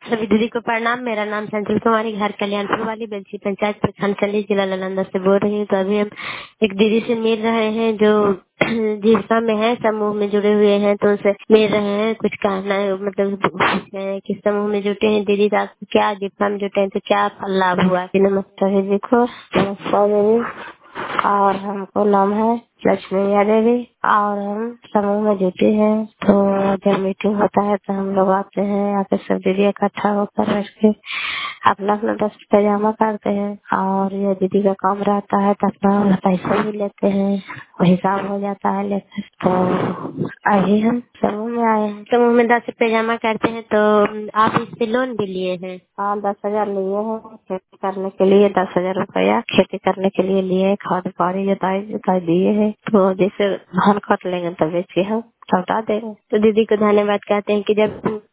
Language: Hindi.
सभी दीदी को प्रणाम। मेरा नाम संजल कुमारी, घर कल्याणपुर वाली बेलची पंचायत प्रखंड चंडी, जिला नालंदा से बोल रही हूँ। तो अभी हम एक दीदी से मिल रहे हैं जो जीविका में है, समूह में जुड़े हुए हैं। तो उनसे मिल रहे हैं, कुछ कहना है, मतलब पूछना है कि समूह में जुटे हैं दीदी, तो आपको क्या जीविका में जुटे हैं तो क्या लाभ हुआ। नमस्कार दीदी को। नमस्कार दीदी। और हमको नाम है लक्ष्मी देवी और हम समूह में जुटे हैं। तो जब मीटिंग होता है तो हम लोग आते हैं, आके सब दीदी इकट्ठा होकर बैठ के अपना अपना 10 रुपया जमा करते हैं और ये दीदी का काम रहता है तो अपना पैसा भी लेते हैं, वो हिसाब हो जाता है लेकर। तो अभी हम समूह में आए हैं, समूह में 10 रुपया जमा करते हैं। तो आप इससे लोन भी लिए हैं? हाँ, 10,000 लिए हैं खेती करने के लिए। 10,000 रुपया खेती करने के लिए लिए, खाद पानी जोताई जोताई दिए हैं। तो जैसे धान काट लेंगे तब बेचिए हम लौटा देंगे। तो दीदी को धन्यवाद कहते हैं कि जब